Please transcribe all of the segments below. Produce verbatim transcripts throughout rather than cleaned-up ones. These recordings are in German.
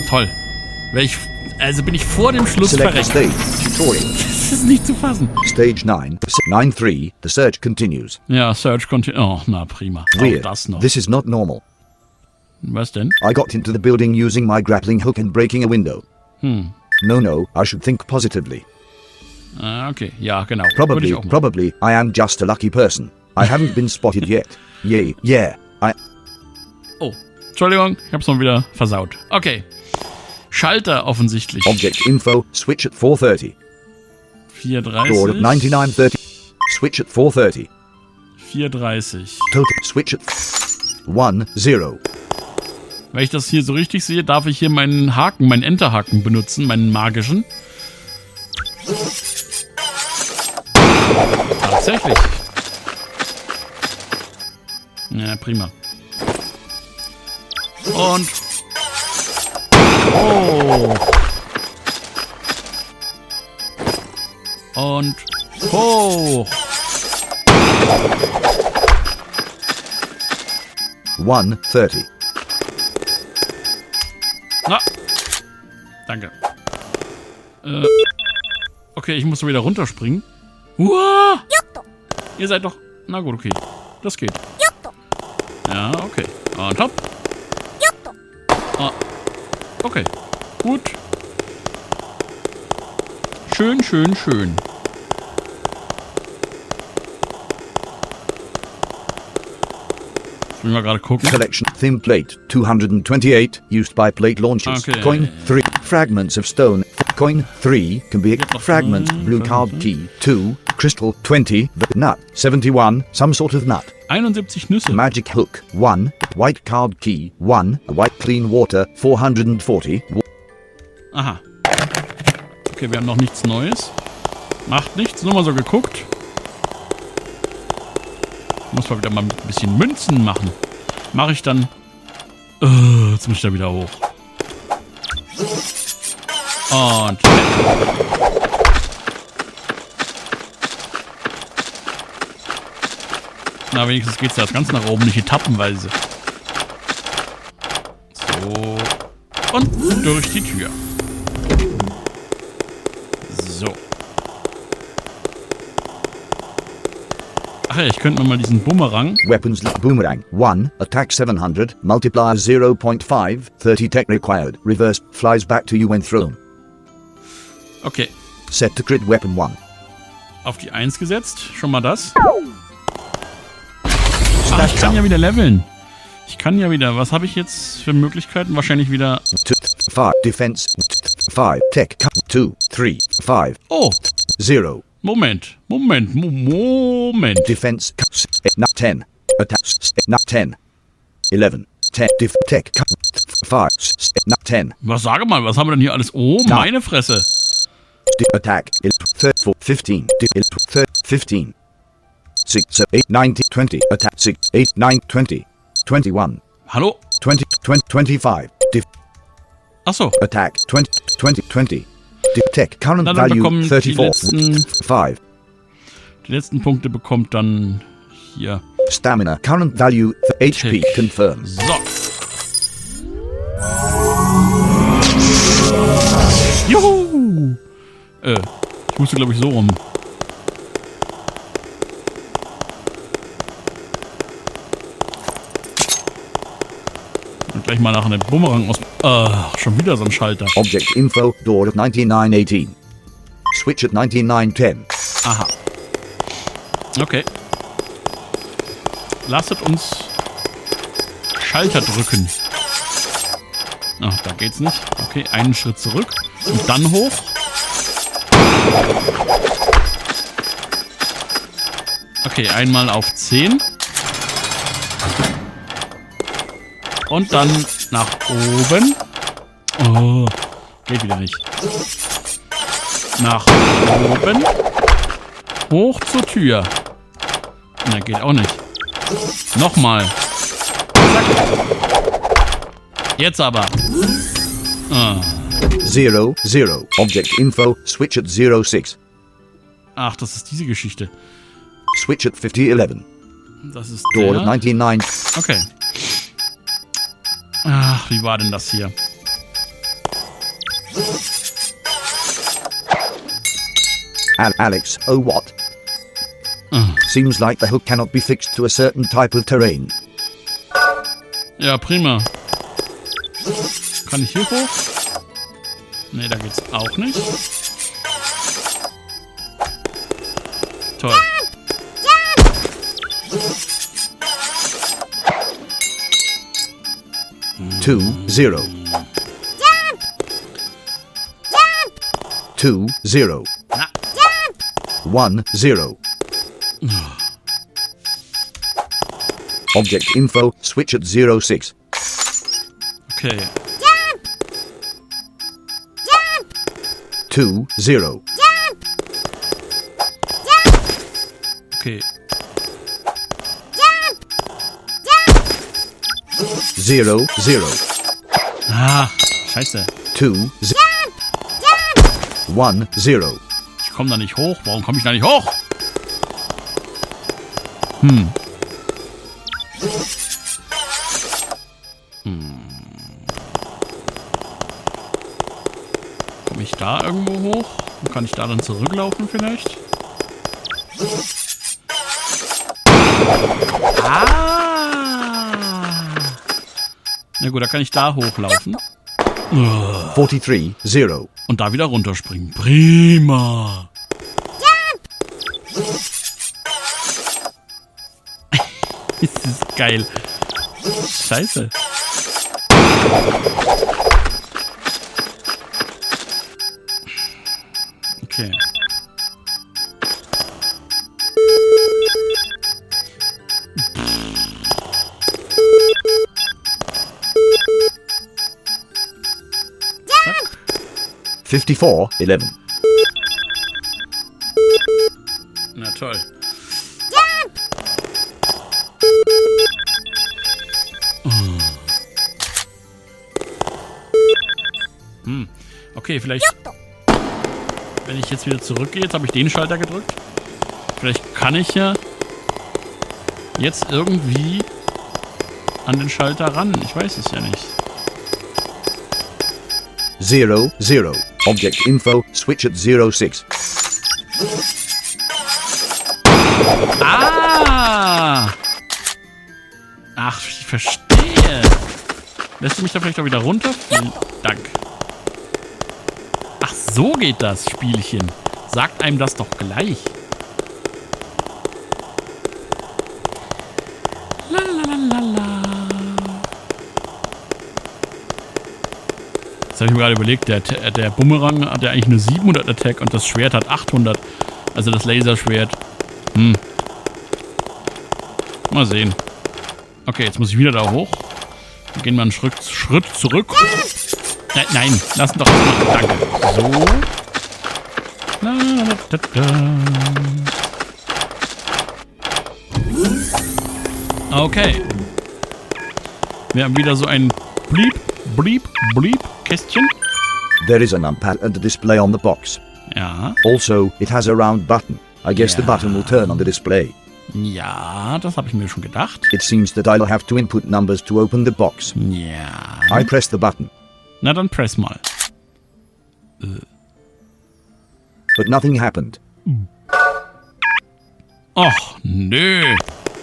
Toll. Welch, also bin ich vor dem Schluss Select verreckt. stage. Tutorial. Das ist nicht zu fassen. Stage nine. nine three. The search continues. Ja, Search continues. Oh, na prima. Auch Weird. das noch. This is not normal. Was denn? I got into the building using my grappling hook and breaking a window. Hm. No, no, I should think positively. Ah, okay. Ja, genau. Würde Probably, ich auch machen. probably, I am just a lucky person. I haven't been spotted yet. Yeah, yeah, I... Oh, Entschuldigung, ich hab's mal wieder versaut. Okay. Schalter offensichtlich. Object info, switch at four thirty. vier Door at dreißig. ninety-nine thirty. Switch at four thirty. vier dreißig. Total, switch at one zero. Wenn ich das hier so richtig sehe, darf ich hier meinen Haken, meinen Enterhaken benutzen, meinen magischen. Tatsächlich. Ja, prima. Und... Oh. Und... Hoch. one thirty. Na. Danke. Äh. Okay, ich muss wieder runterspringen. Uah! Ihr seid doch... Na gut, okay. Das geht. Ja, okay. Und hopp. Ah. Okay. Gut. Schön, schön, schön. Müssen wir gerade gucken. Collection, thin plate, two hundred twenty-eight, used by plate launchers. Okay. Coin, three, fragments of stone. Coin, three, can be Get the fragments, phone, blue card phone. key, two, crystal, twenty, the nut, seventy-one, some sort of nut. einundsiebzig Nüsse. Magic hook, one, white card key, one, white clean water, four hundred forty. Aha. Okay, wir haben noch nichts Neues. Macht nichts, nur mal so geguckt. Muss mal wieder mal ein bisschen Münzen machen. Mache ich dann... Uh, jetzt muss ich da wieder hoch. Und... Na, wenigstens geht's da das Ganze nach oben, nicht etappenweise. So. Und durch die Tür. So. Ach ja, ich könnte mir mal diesen Bumerang... Weapons boomerang, one, attack seven hundred, multiplier zero point five, thirty tech required, reverse, flies back to you when thrown. Okay, Set to crit weapon one. auf die eins gesetzt. Schon mal das. Ah, ich kann ja wieder leveln. Ich kann ja wieder... Was habe ich jetzt für Möglichkeiten? Wahrscheinlich wieder... Two, five, defense, five, tech, two, three, five, Oh, zero, Moment. Moment. Mo Moment. defense, not ten, attack, not ten, eleven, ten, def, tech, five, not ten, Was sage mal, was haben wir denn hier alles? Oh, Na. meine Fresse. attack, fifteen, fifteen, six, eight, nineteen, twenty, attack, six, eight, nine, twenty, twenty-one, Hallo? twenty, twenty, twenty-five, def, Achso. attack, twenty, twenty, twenty, def, tech, current Na, dann bekommen value, die thirty-four, letzten- five, Die letzten Punkte bekommt dann hier. stamina, current value, H P, Tick. confirmed. So. Juhu! Äh, ich musste glaube ich so rum. Und gleich mal nach einem Bumerang aus... Ah, schon wieder so ein Schalter. Object info, door at ninety-nine eighteen. Switch at ninety-nine ten. Aha. Okay. Lasset uns Schalter drücken. Ach, da geht's nicht. Okay, einen Schritt zurück. Und dann hoch. Okay, einmal auf zehn. Und dann nach oben. Oh, geht wieder nicht. Nach oben. Hoch zur Tür. Na, geht auch nicht. Nochmal. Zack. Jetzt aber. Ah. Zero, zero. Object info, switch at zero six. Ach, das ist diese Geschichte. Switch at fifty eleven. Das ist Door at der. ninety-nine. Okay. Ach, wie war denn das hier? Al Alex, oh what? Ah. Seems like the hook cannot be fixed to a certain type of terrain. Ja, prima. Kann ich hier hoch? Ne, da geht's auch nicht. Toll. Two, zero. Two, zero. Na. One, zero. Object info, switch at zero six. Okay. Two, zero. Okay. Zero, zero. Ah, scheiße. Two, zero. One, zero. Ich komme da nicht hoch. Warum komme ich da nicht hoch? Hm. Hm. Komme ich da irgendwo hoch? Und kann ich da dann zurücklaufen vielleicht? Ah! Na gut, da kann ich da hochlaufen. Forty-three, zero. Und da wieder runterspringen. Prima! Das ist geil. Scheiße. Okay. Fifty-four, eleven. Na toll. Hm. Okay, vielleicht... Wenn ich jetzt wieder zurückgehe, jetzt habe ich den Schalter gedrückt. Vielleicht kann ich ja jetzt irgendwie an den Schalter ran. Ich weiß es ja nicht. Zero, zero. Object info, switch at zero six. Ah! Ach, ich verstehe. Lässt du mich da vielleicht auch wieder runter? Vielen Dank. Ach, so geht das Spielchen. Sagt einem das doch gleich. Lalalala. Jetzt habe ich mir gerade überlegt, der, der Bumerang hat ja eigentlich nur siebenhundert Attack und das Schwert hat achthundert. Also das Laserschwert. Hm. Mal sehen. Okay, jetzt muss ich wieder da hoch. Wir gehen mal einen Schritt, Schritt zurück. Nein, nein, lass doch mal. Danke. So. La, da, da, da. Okay. Wir haben wieder so ein Bliep, Bliep, Bliep Kästchen. There is a numpad and a display on the box. Ja. Also, it has a round button. I guess the Ja. button will turn on the display. Ja, das habe ich mir schon gedacht. It seems that I'll have to input numbers to open the box. Ja. I press the button, Na dann press mal. but nothing happened. Och, nö.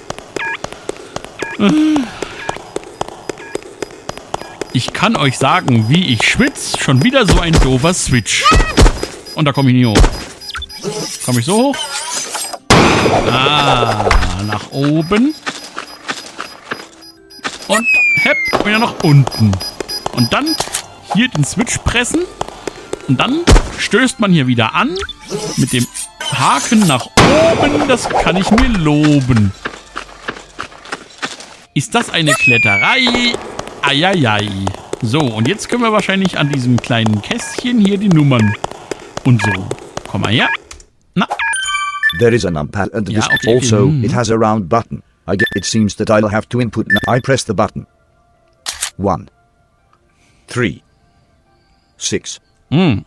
Ich kann euch sagen, wie ich schwitz. Schon wieder so ein doofer Switch. Und da komme ich nie hoch. Komme ich so hoch? Ah, nach oben. Und hepp, wieder nach unten. Und dann hier den Switch pressen. Und dann stößt man hier wieder an. Mit dem Haken nach oben. Das kann ich mir loben. Ist das eine Kletterei? Eieiei. So, und jetzt können wir wahrscheinlich an diesem kleinen Kästchen hier die Nummern und so. Komm mal her. Na, There is a numpad and a Yeah, display. okay, okay. Also, Mm. it has a round button. I get. It seems that I'll have to input. nu- I press the button. One, three, six. hm.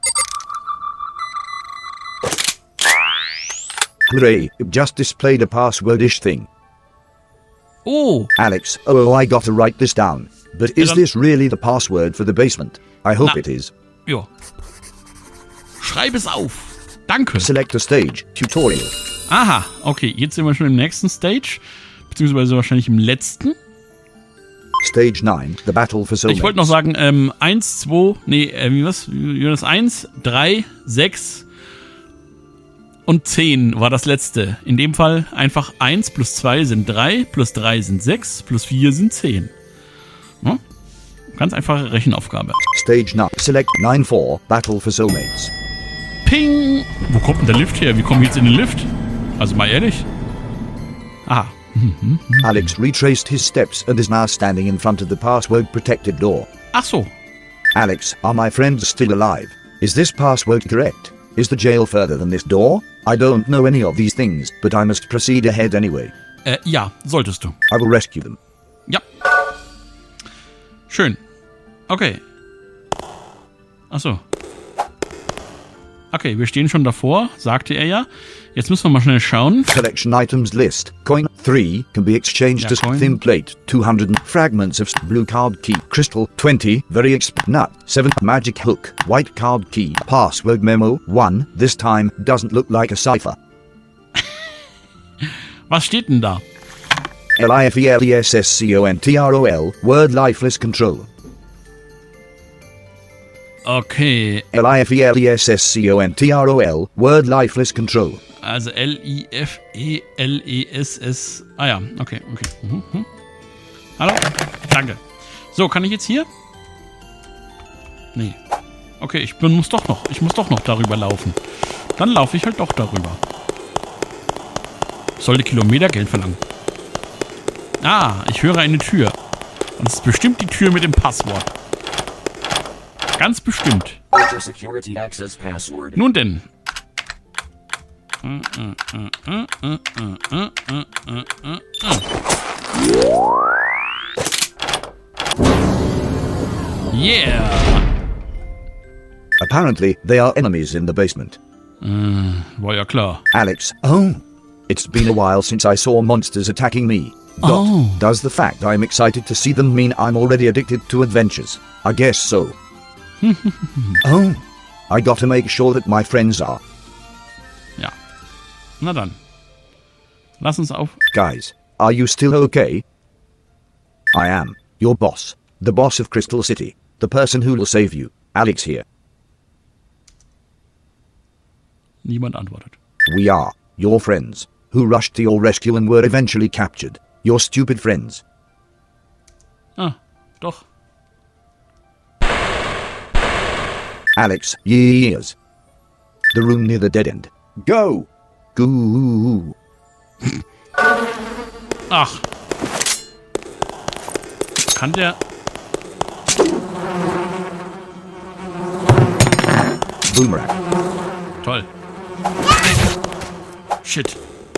Hooray! It just displayed a passwordish thing. Oh, Alex, oh, I gotta write this down. But is dann- this really the password for the basement? I hope Na. it is. ja. Schreib es auf. Danke. Select a stage. Tutorial. Aha, okay, jetzt sind wir schon im nächsten Stage. Beziehungsweise wahrscheinlich im letzten. Stage nine. The Battle for Soulmates. Ich wollte noch sagen, ähm, eins, zwei, nee, äh, wie was? Wie war das? eins, drei, sechs und zehn war das letzte. In dem Fall einfach eins plus zwei sind drei, plus drei sind sechs, plus vier sind zehn. Ja? Ganz einfache Rechenaufgabe. Stage nine. Select nine four. Battle for Soulmates. Ping! Wo kommt denn der Lift her? Wie komme ich jetzt in den Lift? Also mal ehrlich. Aha. Alex retraced his steps and is now standing in front of the password-protected door. Ach so. Alex, are my friends still alive? Is this password correct? Is the jail further than this door? I don't know any of these things, but I must proceed ahead anyway. Äh, ja, solltest du. I will rescue them. Ja. Schön. Okay. Ach so. Okay, wir stehen schon davor, sagte er ja. Jetzt müssen wir mal schnell schauen. Collection items list. Coin three can be exchanged Ja, as Coin. thin plate. two hundred fragments of blue card key. Crystal twenty. Very exp nut. seven magic hook. White card key. Password memo one. This time doesn't look like a cipher. Was steht denn da? L I F E L E S S C O N T R O L. Word lifeless control. Okay, L I F E L E S S C O N T R O L. Word lifeless control. also L I F E L E S S. Ah ja, okay, okay. Mhm, mhm. Hallo? Danke. So, kann ich jetzt hier? Nee. Okay, ich bin, muss doch noch. Ich muss doch noch darüber laufen. Dann laufe ich halt doch darüber. Sollte Kilometergeld verlangen. Ah, ich höre eine Tür. Und es ist bestimmt die Tür mit dem Passwort. Ganz bestimmt. Enter security access password. Nun denn. Yeah. Apparently, they are enemies in the basement. Äh, war ja klar. Alex, oh. It's been a while since I saw monsters attacking me. Dot. Oh. Does the fact I'm excited to see them mean I'm already addicted to adventures? I guess so. Oh. I gotta make sure that my friends are. Ja. Na dann. Lass uns auf. Guys, are you still okay? I am. Your boss. The boss of Crystal City. The person who will save you. Alex here. Niemand antwortet. We are. Your friends. Who rushed to your rescue and were eventually captured. Your stupid friends. Ah, doch. Alex, years. The room near the dead end. Go! Goo! Ach. Kann der... Boomerang. Toll. Shit.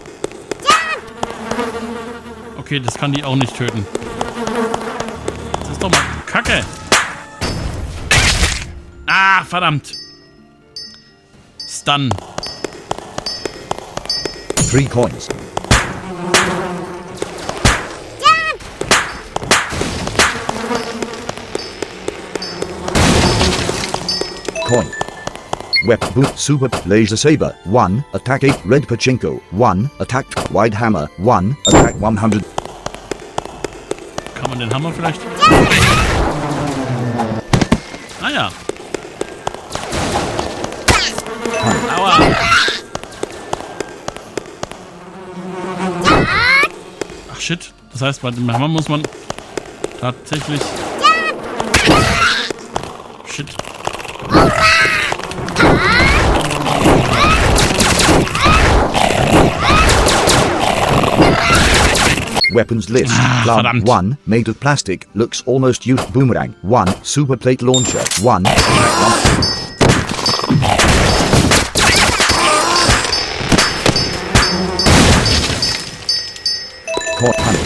Okay, das kann die auch nicht töten. Das ist doch mal Kacke. Ah, verdammt. Stun. Three coins. Coin. Weapon boot super laser saber one attack eight red pachinko one attack wide hammer one attack one hundred. Kann man den Hammer vielleicht? Ah ja. Aua. Ach shit. Das heißt, bei dem Hammer muss man tatsächlich... Shit. Weapons list. Ah, Plant verdammt. one made of plastic looks almost used. Boomerang one super plate launcher one. Caught honey.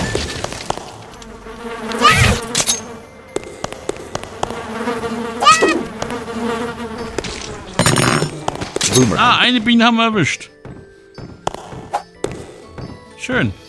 Boomerang. Ah, eine Biene haben wir erwischt. Schön.